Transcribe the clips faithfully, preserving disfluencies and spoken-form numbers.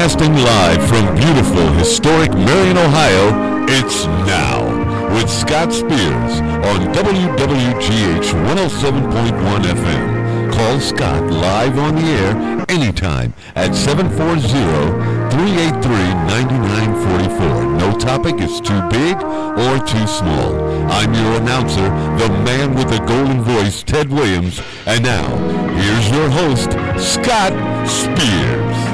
Broadcasting live from beautiful, historic Marion, Ohio, it's Now with Scott Spears on W W G H one oh seven point one F M. Call Scott live on the air anytime at seven four zero, three eight three, nine nine four four. No topic is too big or too small. I'm your announcer, the man with the golden voice, Ted Williams. And now, here's your host, Scott Spears.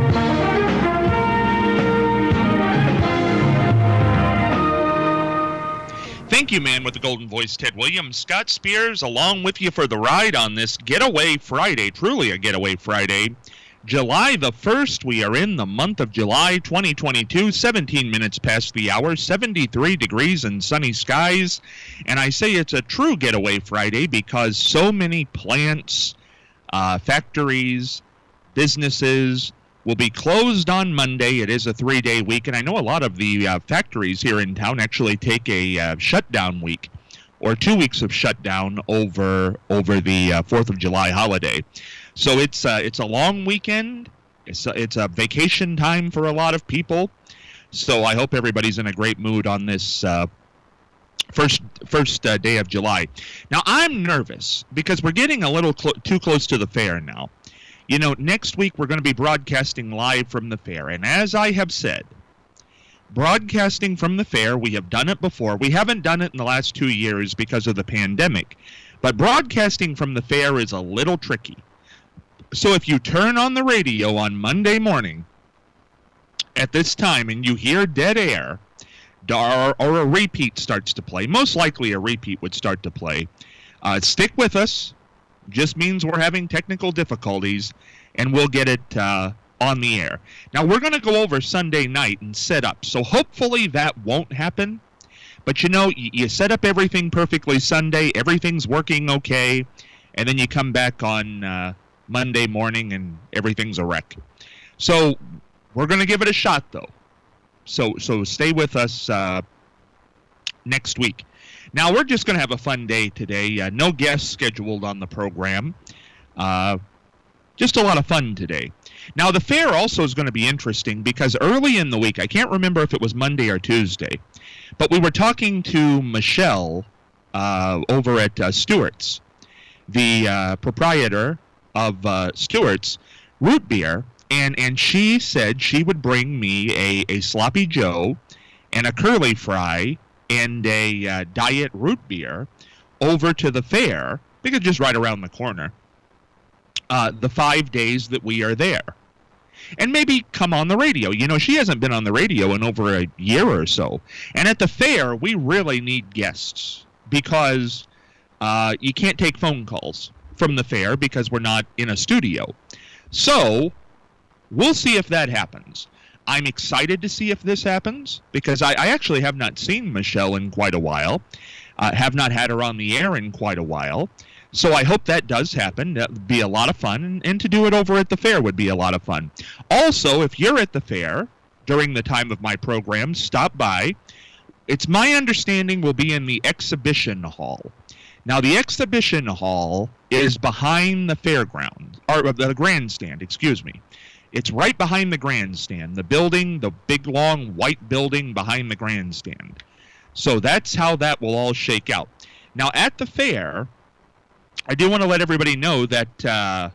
Thank you, man with the golden voice, Ted Williams. Scott Spears along with you for the ride on this Getaway Friday, truly a Getaway Friday. July the first, we are in the month of July twenty twenty-two, seventeen minutes past the hour, seventy-three degrees and sunny skies. And I say it's a true Getaway Friday because so many plants, uh, factories, businesses will be closed on Monday. It is a three-day week, and I know a lot of the uh, factories here in town actually take a uh, shutdown week or two weeks of shutdown over over the uh, fourth of July holiday. So it's uh, it's a long weekend. It's a, it's a vacation time for a lot of people. So I hope everybody's in a great mood on this uh, first first uh, day of July. Now I'm nervous because we're getting a little clo- too close to the fair now. You know, next week we're going to be broadcasting live from the fair. And as I have said, broadcasting from the fair, we have done it before. We haven't done it in the last two years because of the pandemic. But broadcasting from the fair is a little tricky. So if you turn on the radio on Monday morning at this time and you hear dead air, or, or a repeat starts to play, most likely a repeat would start to play, uh, stick with us. Just means we're having technical difficulties, and we'll get it uh, on the air. Now, we're going to go over Sunday night and set up, so hopefully that won't happen. But, you know, you, you set up everything perfectly Sunday, everything's working okay, and then you come back on uh, Monday morning and everything's a wreck. So we're going to give it a shot, though. So, so stay with us uh, next week. Now, we're just going to have a fun day today. Uh, no guests scheduled on the program. Uh, just a lot of fun today. Now, the fair also is going to be interesting because early in the week, I can't remember if it was Monday or Tuesday, but we were talking to Michelle uh, over at uh, Stewart's, the uh, proprietor of uh, Stewart's Root Beer, and, and she said she would bring me a, a Sloppy Joe and a curly fry and a uh, diet root beer over to the fair, because just right around the corner, uh, the five days that we are there. And maybe come on the radio. You know, she hasn't been on the radio in over a year or so. And at the fair, we really need guests because uh, you can't take phone calls from the fair because we're not in a studio. So we'll see if that happens. I'm excited to see if this happens because I, I actually have not seen Michelle in quite a while, uh, have not had her on the air in quite a while. So I hope that does happen. That would be a lot of fun, and, and to do it over at the fair would be a lot of fun. Also, if you're at the fair during the time of my program, stop by. It's my understanding we'll be in the exhibition hall. Now, the exhibition hall is behind the fairground, or the grandstand, excuse me. It's right behind the grandstand, the building, the big, long, white building behind the grandstand. So that's how that will all shake out. Now, at the fair, I do want to let everybody know that uh,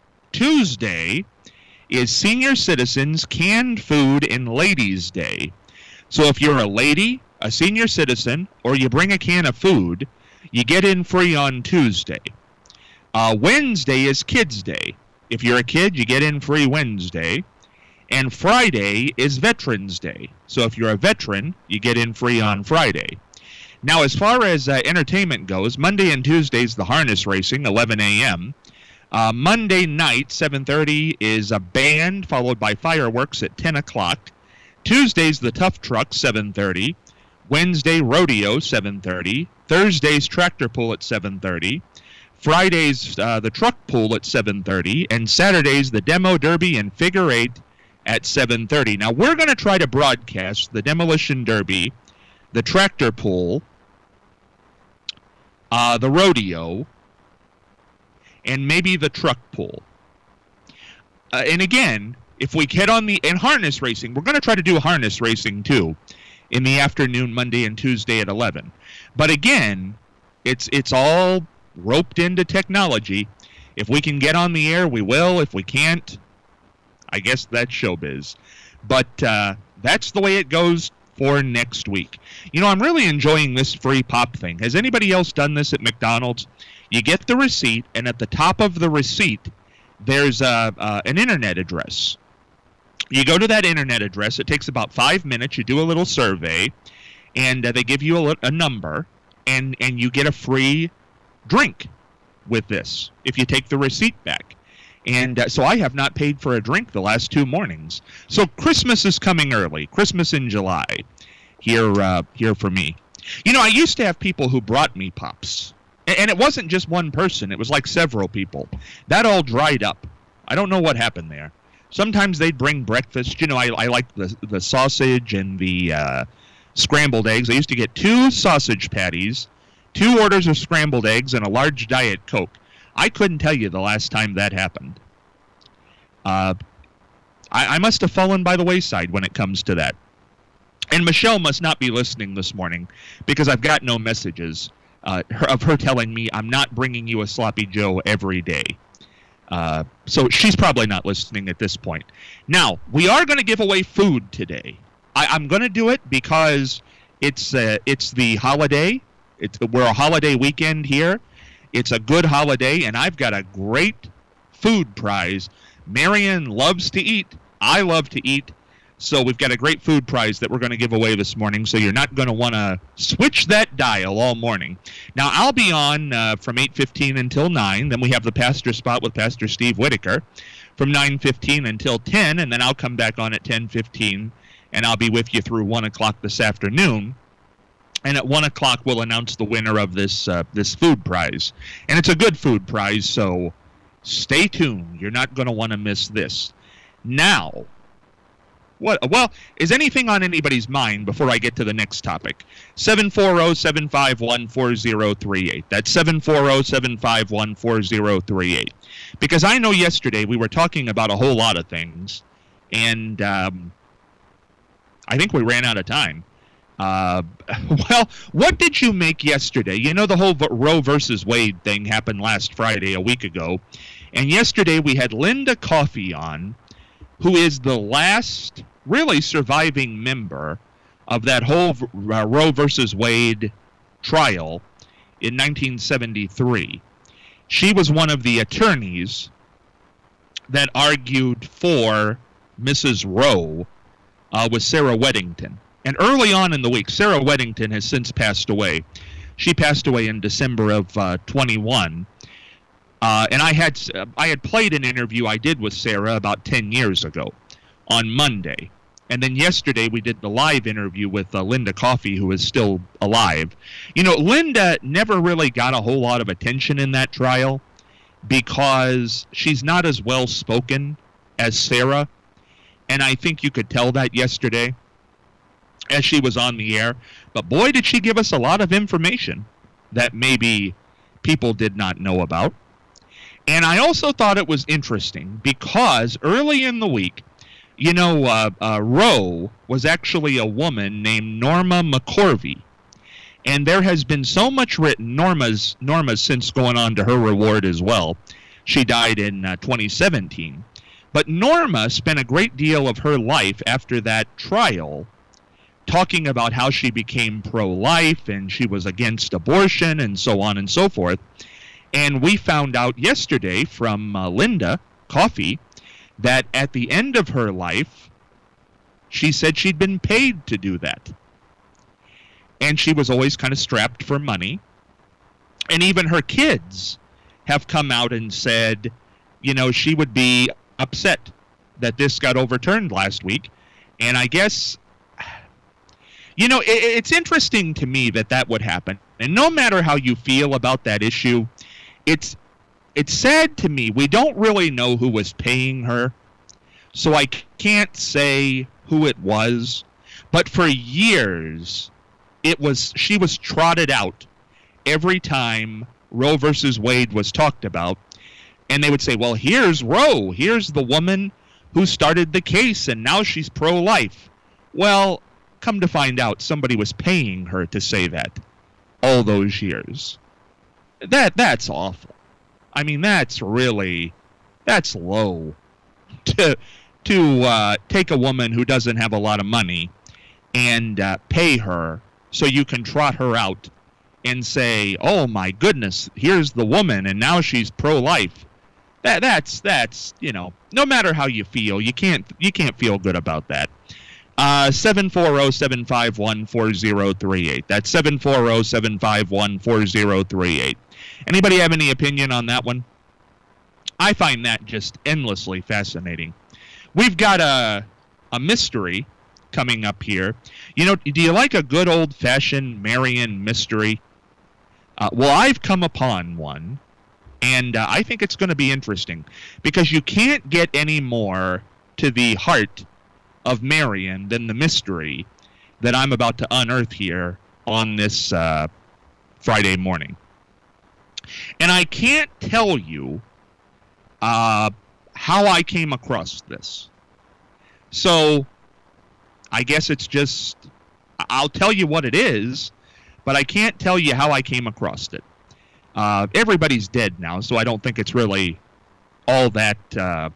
Tuesday is Senior Citizens Canned Food and Ladies Day. So if you're a lady, a senior citizen, or you bring a can of food, you get in free on Tuesday. Uh, Wednesday is Kids Day. If you're a kid, you get in free Wednesday. And Friday is Veterans Day. So if you're a veteran, you get in free on Friday. Now, as far as uh, entertainment goes, Monday and Tuesday's the harness racing, eleven a.m. Uh, Monday night, seven thirty, is a band, followed by fireworks at ten o'clock. Tuesday's the Tough Truck, seven thirty. Wednesday, Rodeo, seven thirty. Thursday's Tractor Pull at seven thirty. Friday's uh, the Truck Pull at seven thirty. And Saturday's the Demo Derby and Figure Eight at seven thirty. Now, we're going to try to broadcast the Demolition Derby, the Tractor Pull, uh, the Rodeo, and maybe the Truck Pull. Uh, and again, if we get on the, and harness racing, we're going to try to do harness racing too in the afternoon, Monday and Tuesday at eleven. But again, it's it's all roped into technology. If we can get on the air, we will. If we can't, I guess that's showbiz. But uh, that's the way it goes for next week. You know, I'm really enjoying this free pop thing. Has anybody else done this at McDonald's? You get the receipt, and at the top of the receipt, there's a, uh, an internet address. You go to that internet address. It takes about five minutes. You do a little survey, and uh, they give you a, a number, and, and you get a free drink with this if you take the receipt back. And uh, so I have not paid for a drink the last two mornings. So Christmas is coming early. Christmas in July here uh, here for me. You know, I used to have people who brought me pops. And it wasn't just one person. It was like several people. That all dried up. I don't know what happened there. Sometimes they'd bring breakfast. You know, I, I like the, the sausage and the uh, scrambled eggs. I used to get two sausage patties, two orders of scrambled eggs, and a large Diet Coke. I couldn't tell you the last time that happened. Uh, I, I must have fallen by the wayside when it comes to that. And Michelle must not be listening this morning because I've got no messages uh, of her telling me I'm not bringing you a Sloppy Joe every day. Uh, so she's probably not listening at this point. Now, we are going to give away food today. I, I'm going to do it because it's uh, it's the holiday. It's, we're a holiday weekend here. It's a good holiday, and I've got a great food prize. Marion loves to eat. I love to eat. So we've got a great food prize that we're going to give away this morning, so you're not going to want to switch that dial all morning. Now, I'll be on uh, from eight fifteen until nine. Then we have the pastor spot with Pastor Steve Whitaker from nine fifteen until ten, and then I'll come back on at ten fifteen, and I'll be with you through one o'clock this afternoon. And at one o'clock, we'll announce the winner of this uh, this food prize. And it's a good food prize, so stay tuned. You're not going to want to miss this. Now, what? Well, is anything on anybody's mind before I get to the next topic? seven four zero, seven five one, four zero three eight. That's seven four zero, seven five one, four zero three eight. Because I know yesterday we were talking about a whole lot of things, and um, I think we ran out of time. Uh, well, what did you make yesterday? You know, the whole Roe versus Wade thing happened last Friday, a week ago. And yesterday we had Linda Coffey on, who is the last really surviving member of that whole uh, Roe versus Wade trial in nineteen seventy-three. She was one of the attorneys that argued for Missus Roe uh, with Sarah Weddington. And early on in the week, Sarah Weddington has since passed away. She passed away in December of uh, twenty-one. Uh, and I had uh, I had played an interview I did with Sarah about ten years ago on Monday. And then yesterday we did the live interview with uh, Linda Coffey, who is still alive. You know, Linda never really got a whole lot of attention in that trial because she's not as well spoken as Sarah. And I think you could tell that yesterday as she was on the air. But boy, did she give us a lot of information that maybe people did not know about. And I also thought it was interesting because early in the week, you know, uh, uh, Roe was actually a woman named Norma McCorvey. And there has been so much written. Norma's, Norma's since going on to her reward as well. She died in uh, twenty seventeen. But Norma spent a great deal of her life after that trial talking about how she became pro-life and she was against abortion and so on and so forth. And we found out yesterday from uh, Linda Coffey that at the end of her life, she said she'd been paid to do that. And she was always kind of strapped for money. And even her kids have come out and said, you know, she would be upset that this got overturned last week. And I guess, you know, it, it's interesting to me that that would happen. And no matter how you feel about that issue, it's it's sad to me. We don't really know who was paying her, so I can't say who it was. But for years, it was she was trotted out every time Roe versus Wade was talked about. And they would say, well, here's Roe. Here's the woman who started the case, and now she's pro-life. Well, come to find out, somebody was paying her to say that all those years. That that's awful. I mean, that's really, that's low to to uh, take a woman who doesn't have a lot of money and uh, pay her so you can trot her out and say, "Oh my goodness, here's the woman, and now she's pro-life." That that's that's you know, no matter how you feel, you can't you can't feel good about that. Uh, seven four zero, seven five one, four zero three eight. That's seven four zero, seven five one, four zero three eight. Anybody have any opinion on that one? I find that just endlessly fascinating. We've got a a mystery coming up here. You know, do you like a good old-fashioned Marion mystery? Uh, well, I've come upon one, and uh, I think it's going to be interesting because you can't get any more to the heart of Marion than the mystery that I'm about to unearth here on this uh, Friday morning. And I can't tell you uh, how I came across this. So I guess it's just, I'll tell you what it is, but I can't tell you how I came across it. Uh, everybody's dead now, so I don't think it's really all that, uh,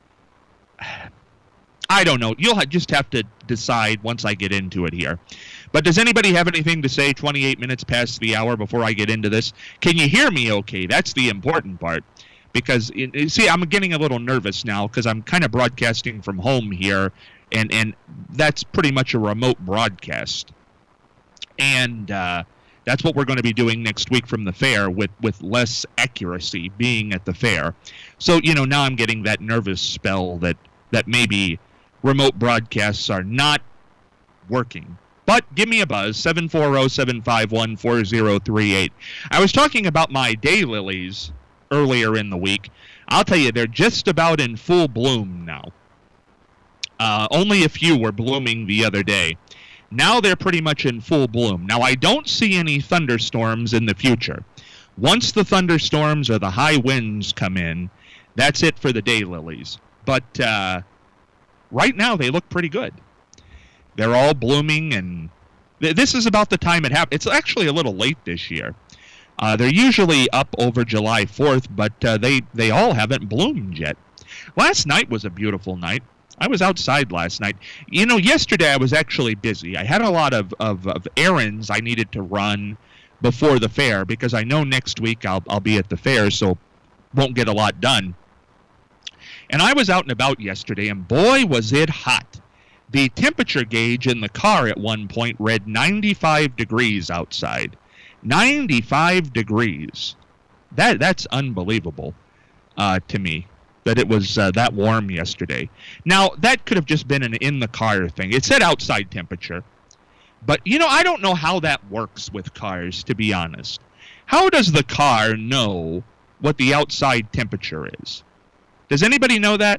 I don't know. You'll just have to decide once I get into it here. But does anybody have anything to say twenty-eight minutes past the hour before I get into this? Can you hear me okay? That's the important part. Because, it, see, I'm getting a little nervous now because I'm kind of broadcasting from home here, and, and that's pretty much a remote broadcast. And uh, that's what we're going to be doing next week from the fair with, with less accuracy being at the fair. So, you know, now I'm getting that nervous spell that, that maybe remote broadcasts are not working. But give me a buzz, seven four zero, seven five one, four zero three eight. I was talking about my daylilies earlier in the week. I'll tell you, they're just about in full bloom now. Uh, only a few were blooming the other day. Now they're pretty much in full bloom. Now, I don't see any thunderstorms in the future. Once the thunderstorms or the high winds come in, that's it for the daylilies. But uh, right now, they look pretty good. They're all blooming, and th- this is about the time it happens. It's actually a little late this year. Uh, they're usually up over July fourth, but uh, they, they all haven't bloomed yet. Last night was a beautiful night. I was outside last night. You know, yesterday I was actually busy. I had a lot of, of, of errands I needed to run before the fair because I know next week I'll I'll be at the fair, so won't get a lot done. And I was out and about yesterday, and boy, was it hot. The temperature gauge in the car at one point read ninety-five degrees outside. ninety-five degrees. That that's unbelievable uh, to me that it was uh, that warm yesterday. Now, that could have just been an in-the-car thing. It said outside temperature. But, you know, I don't know how that works with cars, to be honest. How does the car know what the outside temperature is? Does anybody know that?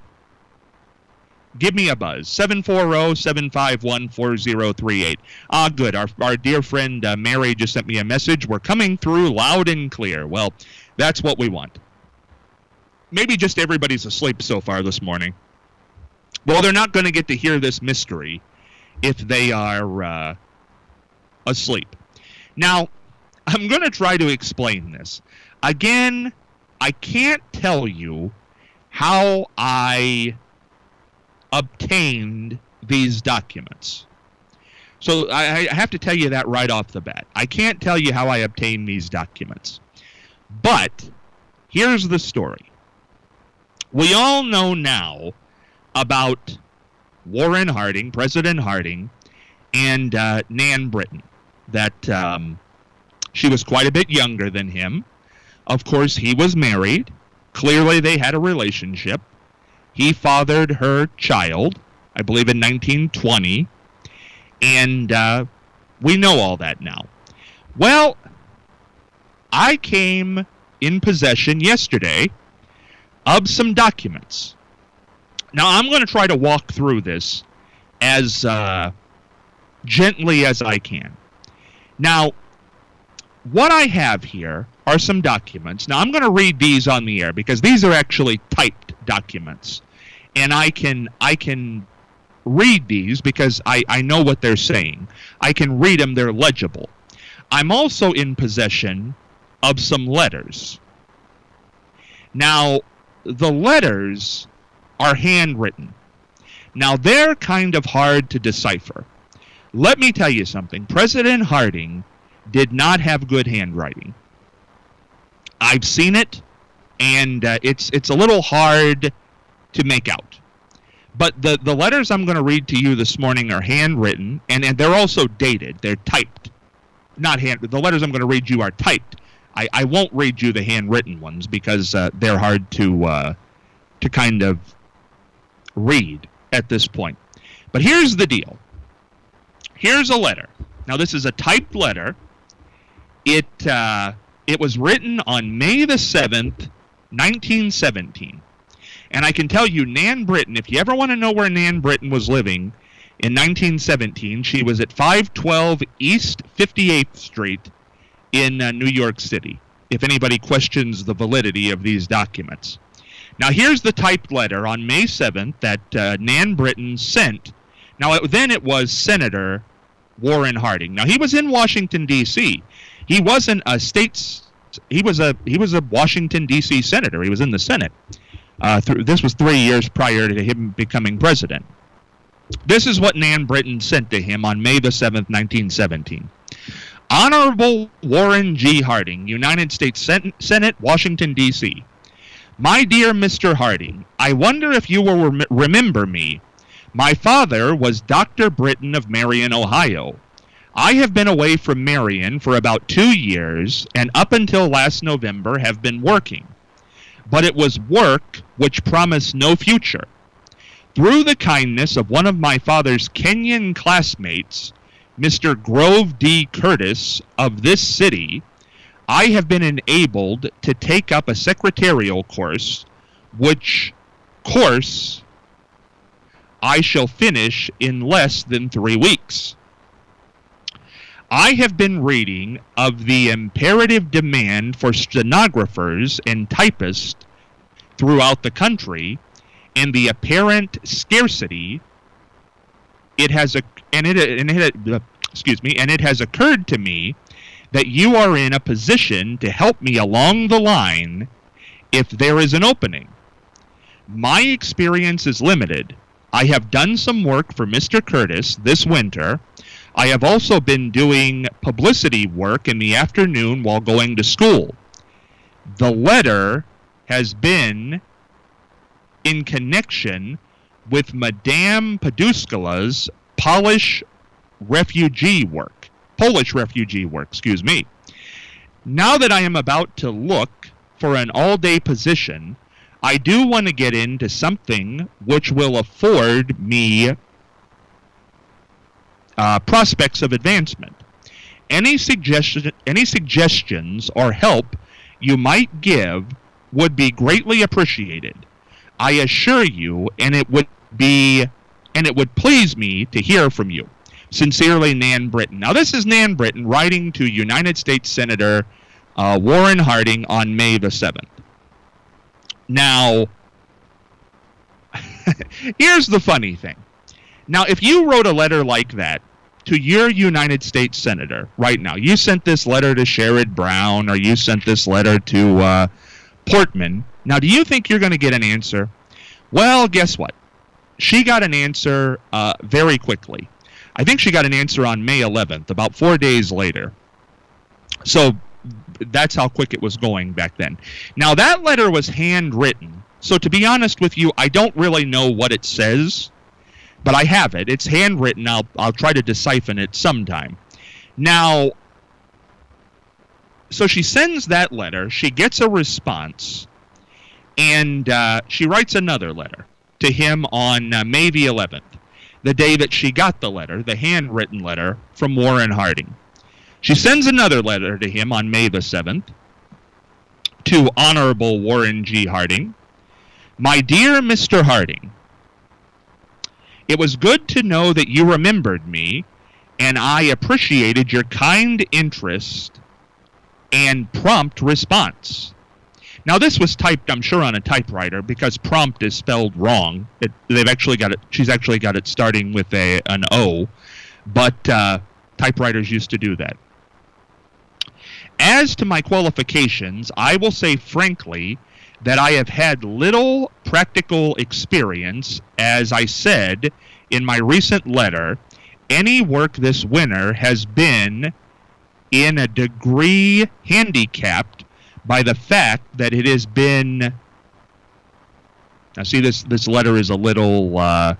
Give me a buzz. seven four zero, seven five one, four zero three eight. Ah, good. Our, our dear friend uh, Mary just sent me a message. We're coming through loud and clear. Well, that's what we want. Maybe just everybody's asleep so far this morning. Well, they're not going to get to hear this mystery if they are uh, asleep. Now, I'm going to try to explain this. Again, I can't tell you how I obtained these documents. So I, I have to tell you that right off the bat. I can't tell you how I obtained these documents. But here's the story. We all know now about Warren Harding, President Harding, and uh, Nan Britton, that um, she was quite a bit younger than him. Of course, he was married. Clearly, they had a relationship. He fathered her child, I believe in nineteen twenty, and uh, we know all that now. Well, I came in possession yesterday of some documents. Now, I'm going to try to walk through this as uh, gently as I can. Now, what I have here are some documents. Now, I'm going to read these on the air because these are actually typed documents. and I can I can read these because I, I know what they're saying. I can read them, they're legible. I'm also in possession of some letters. Now, the letters are handwritten. Now, they're kind of hard to decipher. Let me tell you something. President Harding did not have good handwriting. I've seen it, and uh, it's it's a little hard to make out. But the, the letters I'm going to read to you this morning are handwritten, and, and they're also dated. They're typed. Not hand. The letters I'm going to read you are typed. I, I won't read you the handwritten ones because uh, they're hard to uh, to kind of read at this point. But here's the deal. Here's a letter. Now, this is a typed letter. It uh, it was written on May the seventh, nineteen seventeen. And I can tell you, Nan Britton, if you ever want to know where Nan Britton was living in nineteen seventeen, she was at five twelve East fifty-eighth Street in uh, New York City, if anybody questions the validity of these documents. Now, here's the typed letter on May seventh that uh, Nan Britton sent. Now, it, then it was Senator Warren Harding. Now, he was in Washington, D C He wasn't a state's, he was a, he was a Washington, D C senator. He was in the Senate. Uh, th- this was three years prior to him becoming president. This is what Nan Britton sent to him on May the seventh, nineteen seventeen. Honorable Warren G. Harding, United States Sen- Senate, Washington, D C My dear Mister Harding, I wonder if you will rem- remember me. My father was Doctor Britton of Marion, Ohio. I have been away from Marion for about two years, and up until last November have been working. But it was work which promised no future. Through the kindness of one of my father's Kenyan classmates, Mister Grove D. Curtis of this city, I have been enabled to take up a secretarial course, which course I shall finish in less than three weeks. I have been reading of the imperative demand for stenographers and typists throughout the country, and the apparent scarcity. It has a and it and it uh, excuse me, and it has occurred to me that you are in a position to help me along the line if there is an opening. My experience is limited. I have done some work for Mister Curtis this winter. I have also been doing publicity work in the afternoon while going to school. The letter has been in connection with Madame Paduskala's Polish refugee work. Polish refugee work, excuse me. Now that I am about to look for an all-day position, I do want to get into something which will afford me uh, prospects of advancement. Any suggestion, any suggestions or help you might give would be greatly appreciated. I assure you, and it would be, and it would please me to hear from you. Sincerely, Nan Britton. Now, this is Nan Britton writing to United States Senator uh, Warren Harding on May the seventh. Now, here's the funny thing. Now, if you wrote a letter like that to your United States Senator right now, you sent this letter to Sherrod Brown, or you sent this letter to uh, Portman. Now, do you think you're going to get an answer? Well, guess what? She got an answer uh, very quickly. I think she got an answer on May eleventh, about four days later. So that's how quick it was going back then. Now, that letter was handwritten. So to be honest with you, I don't really know what it says, but I have it. It's handwritten. I'll, I'll try to decipher it sometime. Now, so she sends that letter. She gets a response, and uh, she writes another letter to him on uh, May the eleventh, the day that she got the letter, the handwritten letter from Warren Harding. She sends another letter to him on May the seventh to Honorable Warren G. Harding. My dear Mister Harding, it was good to know that you remembered me, and I appreciated your kind interest and prompt response. Now, this was typed, I'm sure, on a typewriter because prompt is spelled wrong. It, they've actually got it. She's actually got it starting with a an O, but uh, typewriters used to do that. As to my qualifications, I will say frankly that I have had little practical experience. As I said in my recent letter, any work this winter has been in a degree handicapped by the fact that it has been... Now see, this, this letter is a little, uh,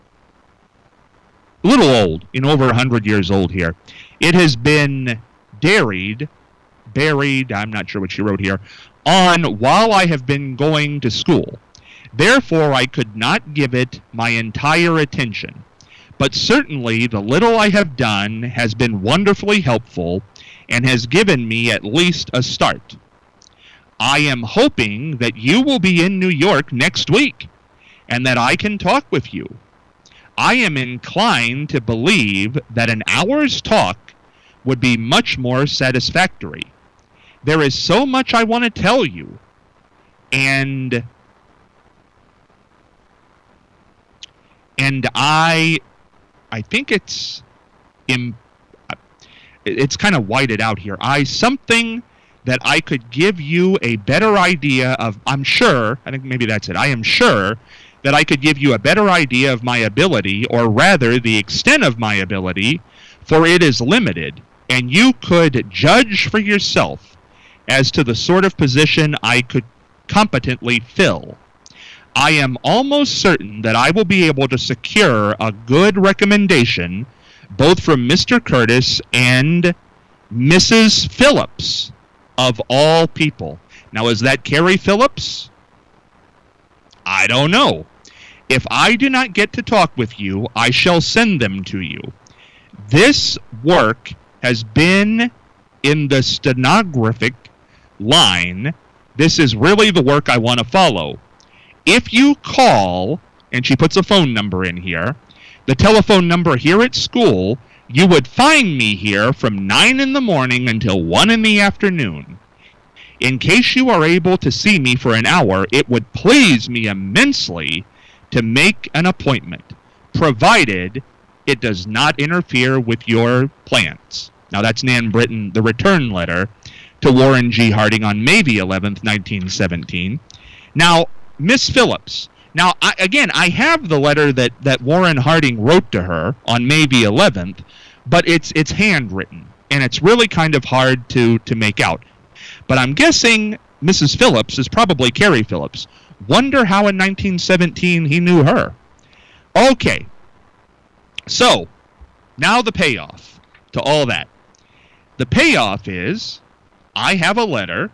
a little old, you know, over one hundred years old here. It has been buried, buried, I'm not sure what she wrote here, on while I have been going to school. Therefore, I could not give it my entire attention. But certainly, the little I have done has been wonderfully helpful and has given me at least a start. I am hoping that you will be in New York next week and that I can talk with you. I am inclined to believe that an hour's talk would be much more satisfactory. There is so much I want to tell you, and and I I think it's im, it's kind of whited out here. I something that I could give you a better idea of. I'm sure, I think maybe that's it. I am sure that I could give you a better idea of my ability, or rather the extent of my ability, for it is limited, and you could judge for yourself as to the sort of position I could competently fill. I am almost certain that I will be able to secure a good recommendation both from Mister Curtis and Missus Phillips, of all people. Now, is that Carrie Phillips? I don't know. If I do not get to talk with you, I shall send them to you. This work has been in the stenographic line. This is really the work I want to follow. If you call, and she puts a phone number in here, the telephone number here at school, you would find me here from nine in the morning until one in the afternoon. In case you are able to see me for an hour, it would please me immensely to make an appointment, provided it does not interfere with your plans. Now, that's Nan Britton, the return letter to Warren G. Harding on May the eleventh, nineteen seventeen. Now, Miss Phillips. Now, I, again, I have the letter that, that Warren Harding wrote to her on May the eleventh, but it's it's handwritten, and it's really kind of hard to, to make out. But I'm guessing Missus Phillips is probably Carrie Phillips. Wonder how in nineteen seventeen he knew her. Okay. So, now the payoff to all that. The payoff is, I have a letter,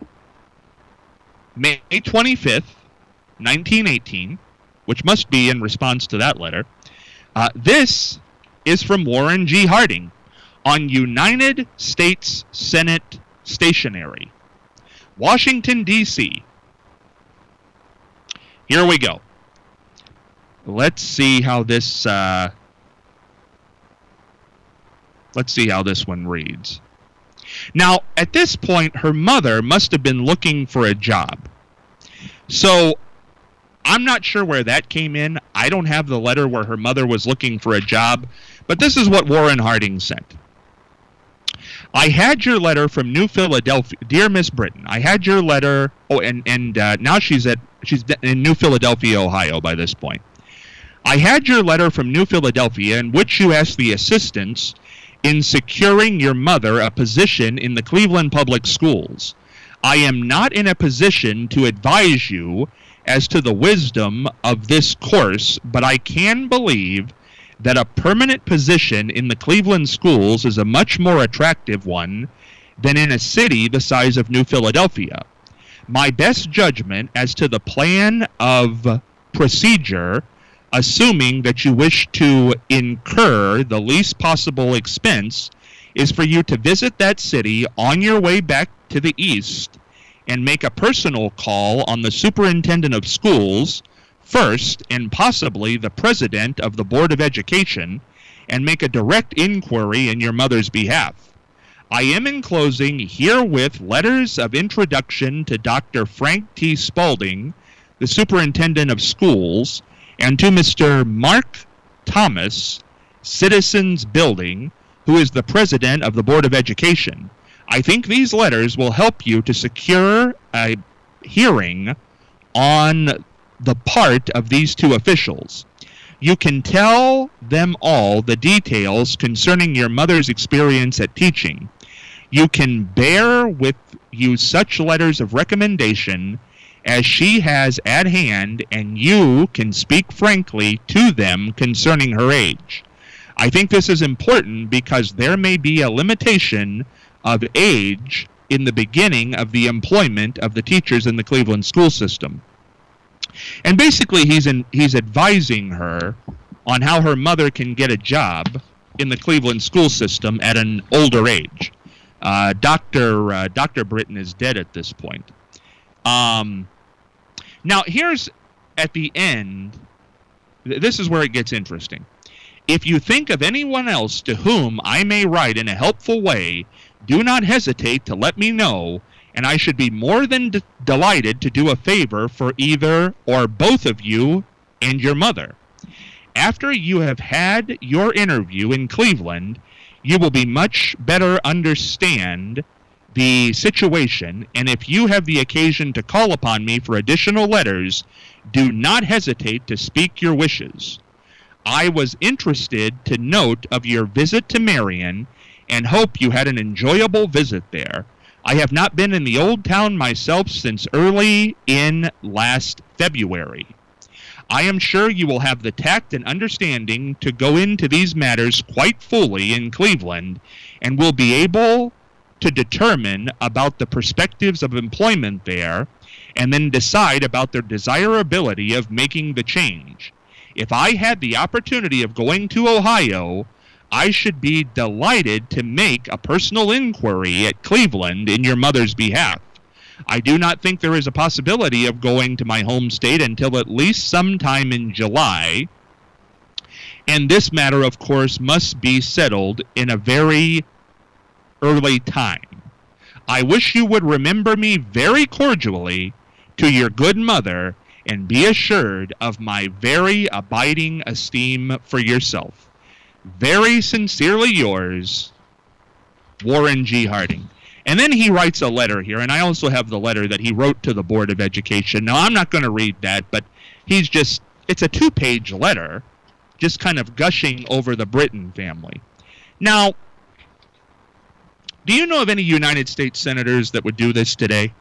May twenty-fifth, nineteen eighteen, which must be in response to that letter. Uh, this is from Warren G. Harding on United States Senate Stationery, Washington, D C Here we go. Let's see how this uh, let's see how this one reads. Now, at this point, her mother must have been looking for a job. So, I'm not sure where that came in. I don't have the letter where her mother was looking for a job, but this is what Warren Harding sent. I had your letter from New Philadelphia, dear Miss Britton. I had your letter. Oh, and and uh, now she's at she's in New Philadelphia, Ohio. By this point, I had your letter from New Philadelphia in which you asked the assistance in securing your mother a position in the Cleveland Public Schools. I am not in a position to advise you as to the wisdom of this course, but I can believe that a permanent position in the Cleveland schools is a much more attractive one than in a city the size of New Philadelphia. My best judgment as to the plan of procedure, assuming that you wish to incur the least possible expense, is for you to visit that city on your way back to the east and make a personal call on the superintendent of schools first, and possibly the president of the Board of Education, and make a direct inquiry in your mother's behalf. I am enclosing herewith letters of introduction to Doctor Frank T. Spaulding, the Superintendent of Schools, and to Mister Mark Thomas, Citizens Building, who is the President of the Board of Education. I think these letters will help you to secure a hearing on the part of these two officials. You can tell them all the details concerning your mother's experience at teaching. You can bear with you such letters of recommendation as she has at hand, and you can speak frankly to them concerning her age. I think this is important because there may be a limitation of age in the beginning of the employment of the teachers in the Cleveland school system. And basically he's in, he's advising her on how her mother can get a job in the Cleveland school system at an older age. Uh, Doctor Uh, Doctor Britton is dead at this point. Um, now, here's at the end, th- this is where it gets interesting. If you think of anyone else to whom I may write in a helpful way, do not hesitate to let me know, and I should be more than d- delighted to do a favor for either or both of you and your mother. After you have had your interview in Cleveland, you will be much better understand the situation, and if you have the occasion to call upon me for additional letters, do not hesitate to speak your wishes. I was interested to note of your visit to Marion and hope you had an enjoyable visit there. I have not been in the old town myself since early in last February. I am sure you will have the tact and understanding to go into these matters quite fully in Cleveland and will be able to determine about the perspectives of employment there and then decide about the desirability of making the change. If I had the opportunity of going to Ohio, I should be delighted to make a personal inquiry at Cleveland in your mother's behalf. I do not think there is a possibility of going to my home state until at least sometime in July. And this matter, of course, must be settled in a very early time. I wish you would remember me very cordially to your good mother and be assured of my very abiding esteem for yourself. Very sincerely yours, Warren G. Harding. And then he writes a letter here, and I also have the letter that he wrote to the Board of Education. Now, I'm not going to read that, but he's just, it's a two-page letter, just kind of gushing over the Britton family. Now, do you know of any United States senators that would do this today?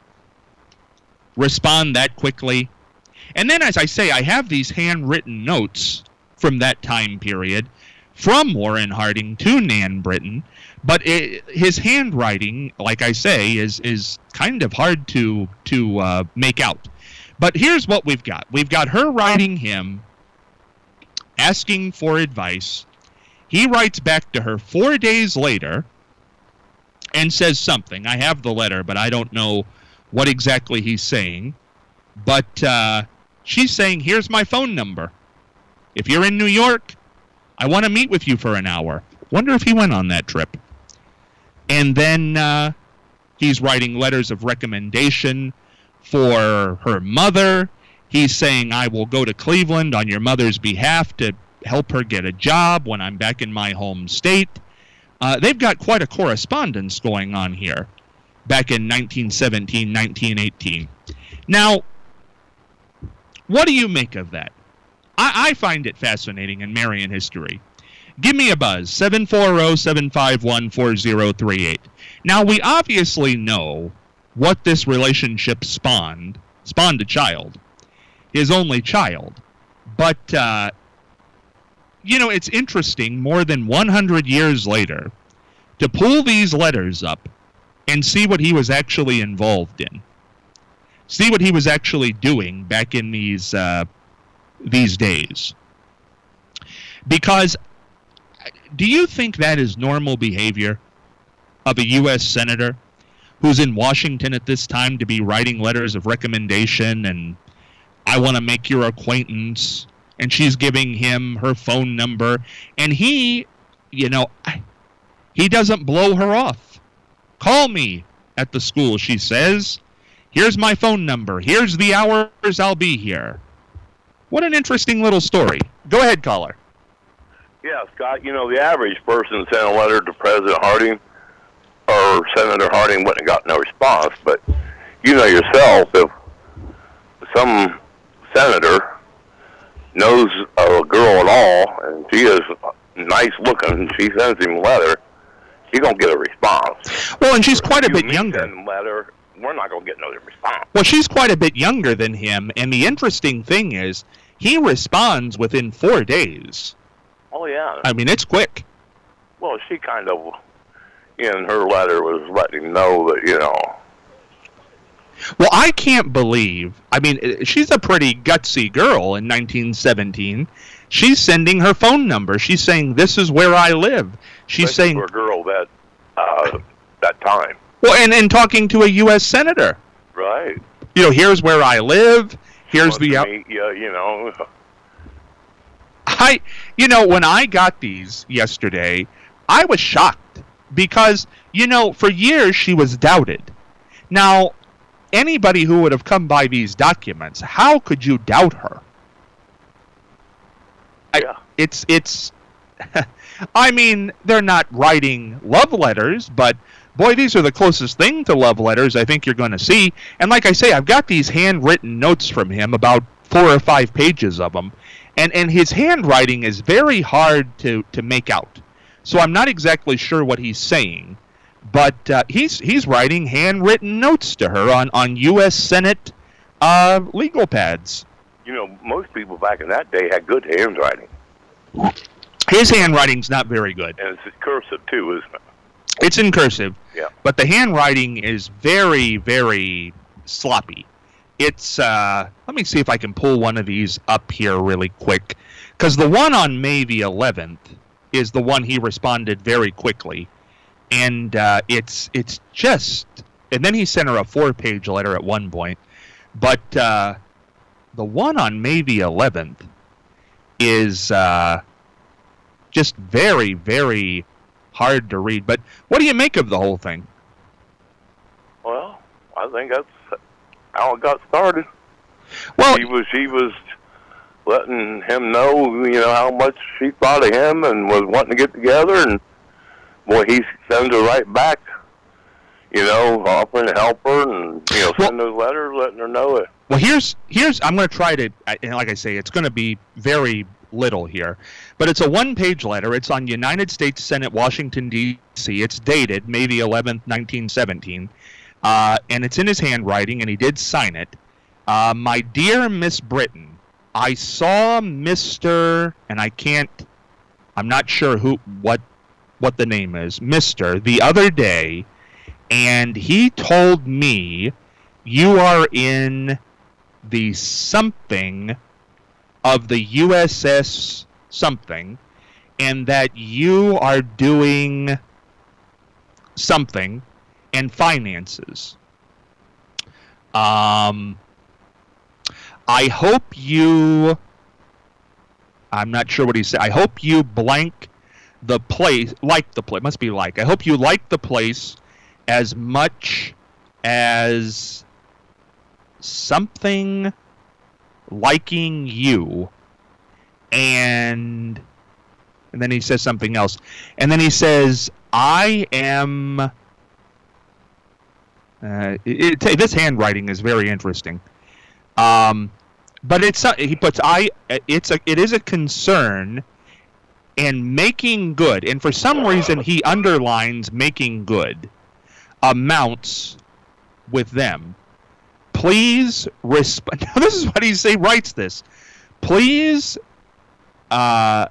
Respond that quickly? And then, as I say, I have these handwritten notes from that time period from Warren Harding to Nan Britton, but it, his handwriting, like I say, is is kind of hard to to uh, make out. But here's what we've got. We've got her writing him, asking for advice. He writes back to her four days later and says something. I have the letter, but I don't know what exactly he's saying. But uh, she's saying, here's my phone number. If you're in New York, I want to meet with you for an hour. Wonder if he went on that trip. And then uh, he's writing letters of recommendation for her mother. He's saying, I will go to Cleveland on your mother's behalf to help her get a job when I'm back in my home state. Uh, they've got quite a correspondence going on here back in nineteen seventeen, nineteen eighteen. Now, what do you make of that? I, I find it fascinating in Marion history. Give me a buzz, seven four zero, seven five one, four zero three eight. Now, we obviously know what this relationship spawned. Spawned a child. His only child. But, uh, you know, it's interesting, more than one hundred years later, to pull these letters up and see what he was actually involved in. See what he was actually doing back in these uh, these days. Because, do you think that is normal behavior of a U S senator who's in Washington at this time to be writing letters of recommendation and I want to make your acquaintance, and she's giving him her phone number, and he, you know, he doesn't blow her off. Call me at the school, she says. Here's my phone number. Here's the hours I'll be here. What an interesting little story. Go ahead, caller. Yeah, Scott, you know, the average person sent a letter to President Harding or Senator Harding wouldn't have got no response, but you know yourself, if some senator knows a girl at all, and she is nice looking, and she sends him a letter, she's going to get a response. Well, and she's quite a you bit me younger. send a letter, we're not going to get no response. Well, she's quite a bit younger than him, and the interesting thing is, he responds within four days. Oh, yeah. I mean, it's quick. Well, she kind of, in her letter, was letting him know that, you know. Well, I can't believe, I mean, she's a pretty gutsy girl in nineteen seventeen. She's sending her phone number. She's saying, this is where I live. She's Especially saying... for a girl that, uh, that time. Well, and, and talking to a U S senator. Right. You know, here's where I live. Here's the... To meet you, you know. I, you know, when I got these yesterday, I was shocked because, you know, for years she was doubted. Now, anybody who would have come by these documents, how could you doubt her? Yeah. I, it's, it's, I mean, they're not writing love letters, but boy, these are the closest thing to love letters I think you're going to see. And like I say, I've got these handwritten notes from him, about four or five pages of them. And and his handwriting is very hard to, to make out. So I'm not exactly sure what he's saying. But uh, he's he's writing handwritten notes to her on, on U S Senate uh, legal pads. You know, most people back in that day had good handwriting. His handwriting's not very good. And it's cursive, too, isn't it? It's in cursive. Yeah. But the handwriting is very, very sloppy. It's, uh, let me see if I can pull one of these up here really quick. Because the one on May the eleventh is the one he responded very quickly. And uh, it's it's just, and then he sent her a four-page letter at one point. But uh, the one on May the eleventh is uh, just very, very hard to read. But what do you make of the whole thing? Well, I think that's how it got started. Well, she was she was letting him know, you know, how much she thought of him and was wanting to get together, and boy, he sends her right back, you know, offering to help her, and you know, send those letters, letting her know it. Well, here's here's I'm going to try to, and like I say, it's going to be very little here, but it's a one-page letter. It's on United States Senate, Washington D C. It's dated May the eleventh, nineteen seventeen. Uh, and it's in his handwriting, and he did sign it. Uh, my dear Miss Britton, I saw Mister and I can't, I'm not sure who, what, what the name is, Mister the other day, and he told me you are in the something of the U S S something, and that you are doing something and finances. Um, I hope you, I'm not sure what he said, I hope you blank the place, like the place, must be like, I hope you like the place as much as something liking you, and, and then he says something else, and then he says, I am... Uh, it, it, this handwriting is very interesting, um, but it's uh, he puts I. It's a it is a concern, and making good. And for some reason, he underlines making good amounts with them. Please respond. Now, this is what he say. Writes this. Please, uh,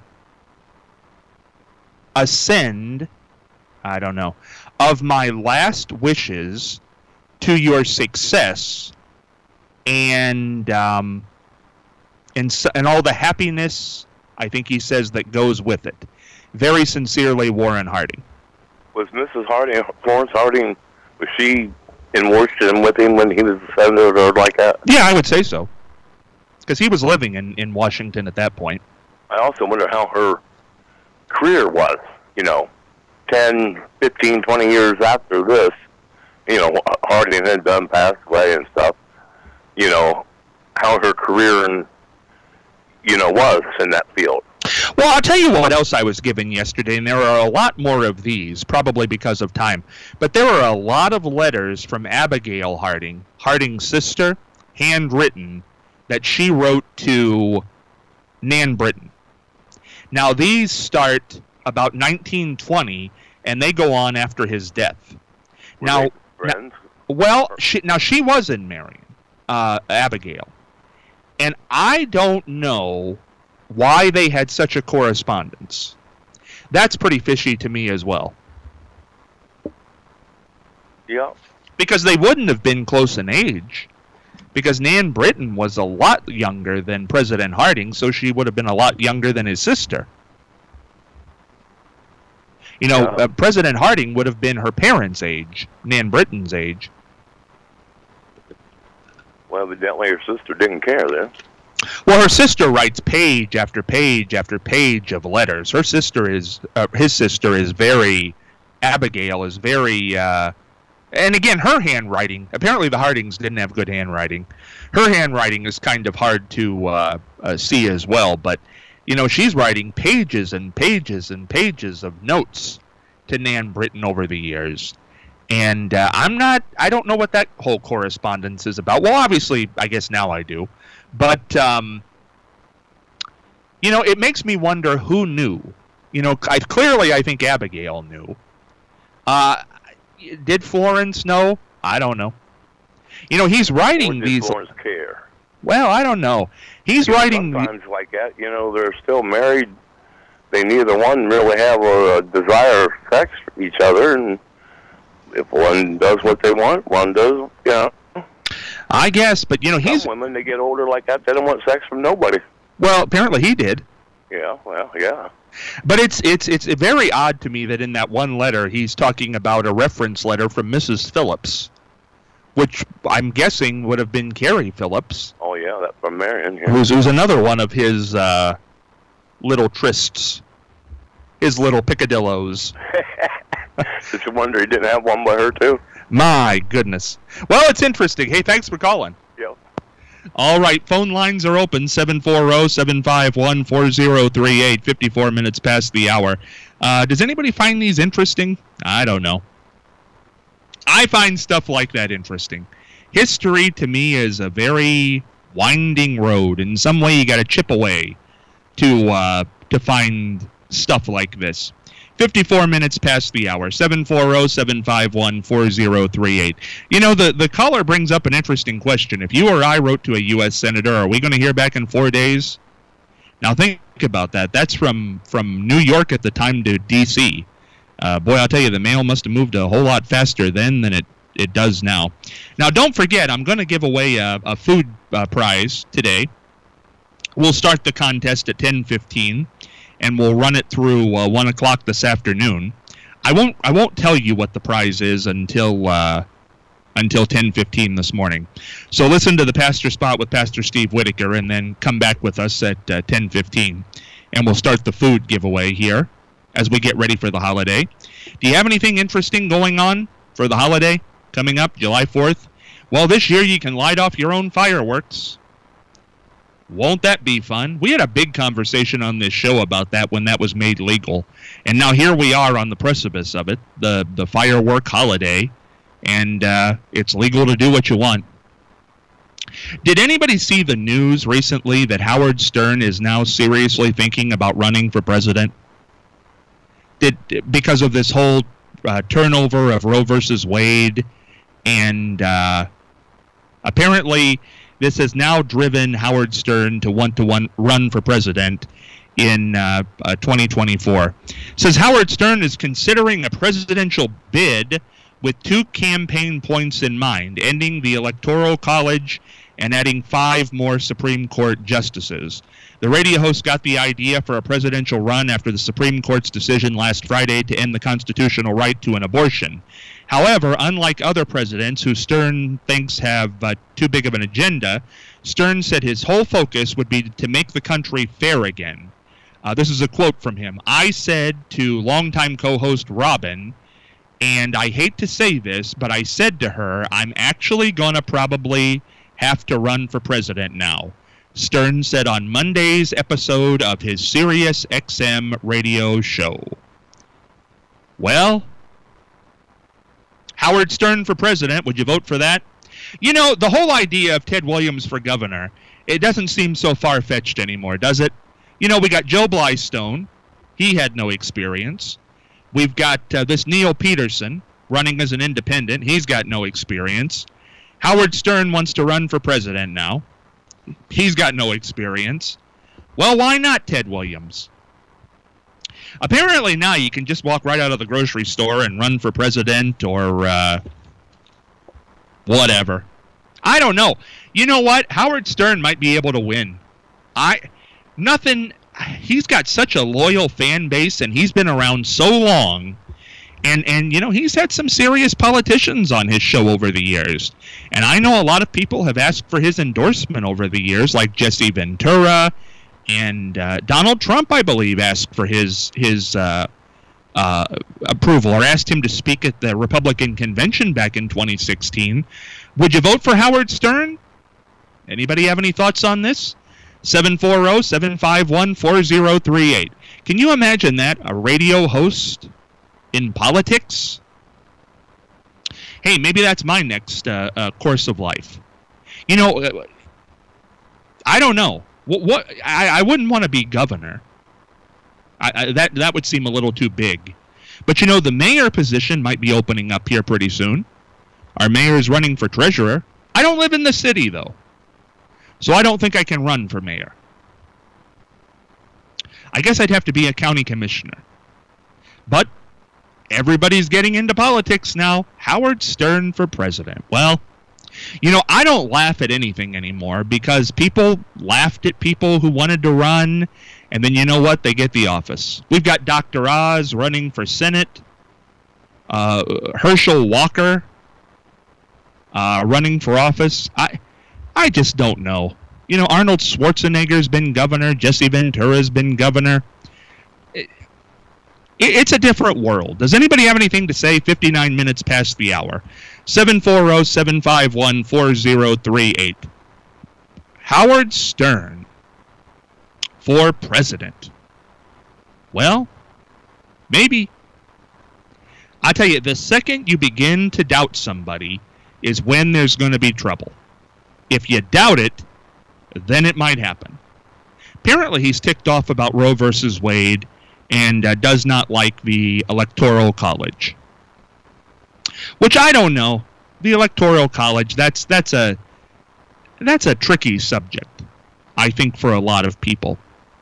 ascend. I don't know. Of my last wishes to your success, and um, and and all the happiness, I think he says, that goes with it. Very sincerely, Warren Harding. Was Missus Harding, Florence Harding, was she in Washington with him when he was a senator or like that? Yeah, I would say so. Because he was living in, in Washington at that point. I also wonder how her career was, you know, ten, fifteen, twenty years after this, you know, Harding had done passed away and stuff, you know, how her career and, you know, was in that field. Well, I'll tell you what else I was given yesterday, and there are a lot more of these, probably because of time. But there were a lot of letters from Abigail Harding, Harding's sister, handwritten, that she wrote to Nan Britton. Now, these start about nineteen twenty, and they go on after his death. Were now, they friends? now, well, she, now she was in Marion, uh, Abigail, and I don't know why they had such a correspondence. That's pretty fishy to me as well. Yeah. Because they wouldn't have been close in age. Because Nan Britton was a lot younger than President Harding, so she would have been a lot younger than his sister. You know, Yeah. uh, President Harding would have been her parents' age, Nan Britton's age. Well, evidently her sister didn't care then. Well, her sister writes page after page after page of letters. Her sister is, uh, his sister is very, Abigail is very, uh, and again, her handwriting, apparently the Hardings didn't have good handwriting. Her handwriting is kind of hard to uh, uh, see as well, but, you know, she's writing pages and pages and pages of notes to Nan Britton over the years. And uh, I'm not, I don't know what that whole correspondence is about. Well, obviously, I guess now I do. But, um, you know, it makes me wonder who knew. You know, I, clearly I think Abigail knew. Uh, did Florence know? I don't know. You know, he's writing Or did these... Florence care? Well, I don't know. He's You know, writing... Sometimes like that, you know, they're still married. They neither one really have a, a desire for sex for each other. And if one does what they want, one does, you know. I guess, but, you know, he's... Some women, they get older like that, they don't want sex from nobody. Well, apparently he did. Yeah, well, yeah. But it's it's it's very odd to me that in that one letter he's talking about a reference letter from Missus Phillips, which I'm guessing would have been Carrie Phillips. Oh, yeah, that from Marion. Yeah. Who's, who's another one of his uh, little trysts, his little picadillos. Did you wonder he didn't have one by her, too? My goodness. Well, it's interesting. Hey, thanks for calling. Yeah. All right, phone lines are open, seven four zero, seven five one, four zero three eight, fifty-four minutes past the hour. Uh, does anybody find these interesting? I don't know. I find stuff like that interesting. History, to me, is a very winding road. In some way, you got to chip away to uh, to find stuff like this. fifty-four minutes past the hour, seven four zero, seven five one, four zero three eight. You know, the, the caller brings up an interesting question. If you or I wrote to a U S senator, are we going to hear back in four days? Now, think about that. That's from, from New York at the time to D C Uh, boy, I'll tell you, the mail must have moved a whole lot faster then than it, it does now. Now, don't forget, I'm going to give away a, a food uh, prize today. We'll start the contest at ten fifteen. And we'll run it through uh, one o'clock this afternoon. I won't. I won't tell you what the prize is until uh, until ten fifteen this morning. So listen to the Pastor Spot with Pastor Steve Whitaker, and then come back with us at uh, ten fifteen, and we'll start the food giveaway here as we get ready for the holiday. Do you have anything interesting going on for the holiday coming up, July fourth? Well, this year you can light off your own fireworks. Won't that be fun? We had a big conversation on this show about that when that was made legal. And now here we are on the precipice of it, the, the firework holiday, and uh, it's legal to do what you want. Did anybody see the news recently that Howard Stern is now seriously thinking about running for president? Did because of this whole uh, turnover of Roe versus Wade, and uh, apparently this has now driven Howard Stern to want to one, run for president in uh, uh, twenty twenty-four. It says Howard Stern is considering a presidential bid with two campaign points in mind, ending the Electoral College and adding five more Supreme Court justices. The radio host got the idea for a presidential run after the Supreme Court's decision last Friday to end the constitutional right to an abortion. However, unlike other presidents who Stern thinks have uh, too big of an agenda, Stern said his whole focus would be to make the country fair again. Uh, this is a quote from him. I said to longtime co-host Robin, and I hate to say this, but I said to her, I'm actually going to probably have to run for president now. Stern said on Monday's episode of his Sirius X M radio show. Well, Howard Stern for president, would you vote for that? You know, the whole idea of Ted Williams for governor, it doesn't seem so far-fetched anymore, does it? You know, we got Joe Blystone. He had no experience. We've got uh, this Neil Peterson running as an independent. He's got no experience. Howard Stern wants to run for president now. He's got no experience. Well, why not Ted Williams? Apparently now you can just walk right out of the grocery store and run for president or uh, whatever. I don't know. You know what? Howard Stern might be able to win. I nothing. He's got such a loyal fan base, and he's been around so long. And, and you know, he's had some serious politicians on his show over the years. And I know a lot of people have asked for his endorsement over the years, like Jesse Ventura and uh, Donald Trump, I believe, asked for his his uh, uh, approval or asked him to speak at the Republican convention back in twenty sixteen. Would you vote for Howard Stern? Anybody have any thoughts on this? seven four zero, seven five one, four zero three eight. Can you imagine that? A radio host in politics? Hey, maybe that's my next uh, uh, course of life. You know, uh, I don't know. What, what I, I wouldn't want to be governor. I, I, that that would seem a little too big. But you know, the mayor position might be opening up here pretty soon. Our mayor is running for treasurer. I don't live in the city, though. So I don't think I can run for mayor. I guess I'd have to be a county commissioner. But everybody's getting into politics now. Howard Stern for president. Well, you know, I don't laugh at anything anymore because people laughed at people who wanted to run, and then you know what? They get the office. We've got Doctor Oz running for Senate. Uh, Herschel Walker uh, running for office. I... I just don't know. You know, Arnold Schwarzenegger's been governor. Jesse Ventura's been governor. It, it, it's a different world. Does anybody have anything to say? fifty-nine minutes past the hour. seven four zero, seven five one, four zero three eight. Howard Stern for president. Well, maybe. I tell you, the second you begin to doubt somebody is when there's going to be trouble. If you doubt it, then it might happen. Apparently, he's ticked off about Roe versus Wade and uh, does not like the Electoral College. Which I don't know. The Electoral College, that's that's a that's a tricky subject, I think, for a lot of people.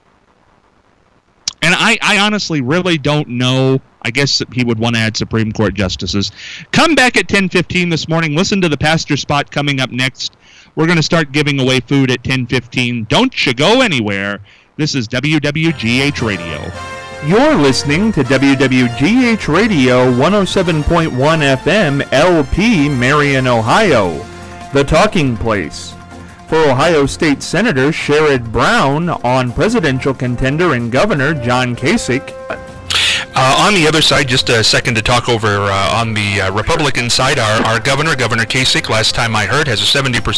And I, I honestly really don't know. I guess he would want to add Supreme Court justices. Come back at ten fifteen this morning. Listen to the Pastor Spot coming up next. We're going to start giving away food at ten fifteen. Don't you go anywhere. This is W W G H Radio. You're listening to W W G H Radio one oh seven point one F M, L P, Marion, Ohio. The Talking Place. For Ohio State Senator Sherrod Brown on presidential contender and Governor John Kasich. Uh, on the other side, just a second to talk over uh, on the uh, Republican side, our, our governor, Governor Kasich, last time I heard, has a seventy percent